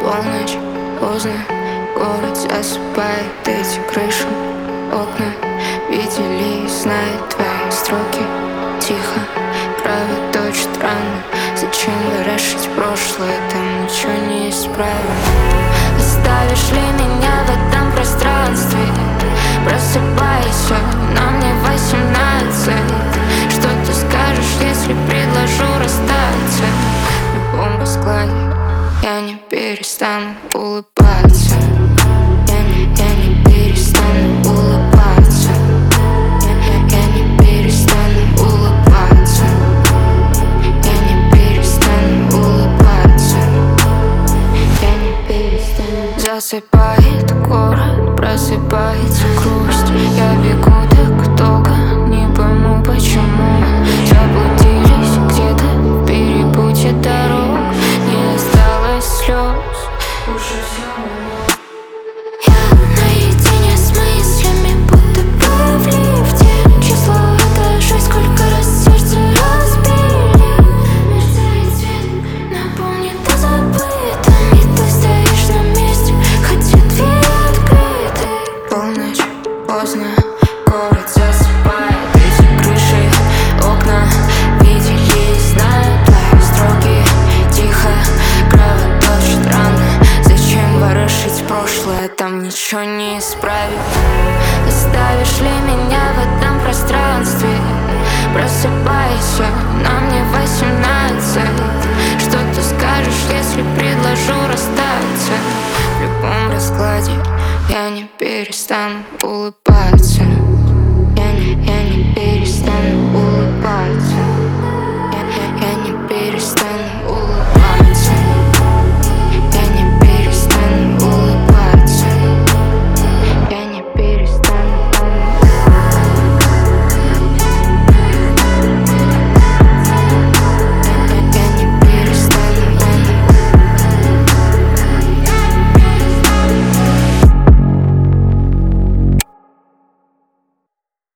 Полночь, поздно, город засыпает. Эти крыши, окна видели и знают твои строки. Тихо, правит дочь странно. Зачем ворошить прошлое, там ничего не исправить. Оставишь ли меня в этом пространстве? Просыпайся, нам не 18. Что ты скажешь, если предложу расстаться? В любом раскладе я не перестану улыбаться. Я не перестану улыбаться. Я не перестану улыбаться. Я не перестану улыбаться. Я не перестану. Засыпает город, просыпается грусть. Я бегу так долго, не пойму почему. Заблудились где-то в перепутье дорог. Не осталось слез, уже все равно. Я наедине с мыслями, будто бы в лифте. Число этажей, сколько раз сердце разбили. Мерцает свет, наполнит до забытым. И ты стоишь на месте, хотя дверь открыты. Полночь, поздно, город засыпает. Эти крыши, окна видели и знают твои строки. Тихо, кровоточит раны. Зачем ворошить прошлое, там ничего не исправить. Оставишь ли меня в этом пространстве? Просыпайся, нам не 18. Что ты скажешь, если предложу расстаться? В любом раскладе я не перестану улыбаться. Я не перестану улыбаться.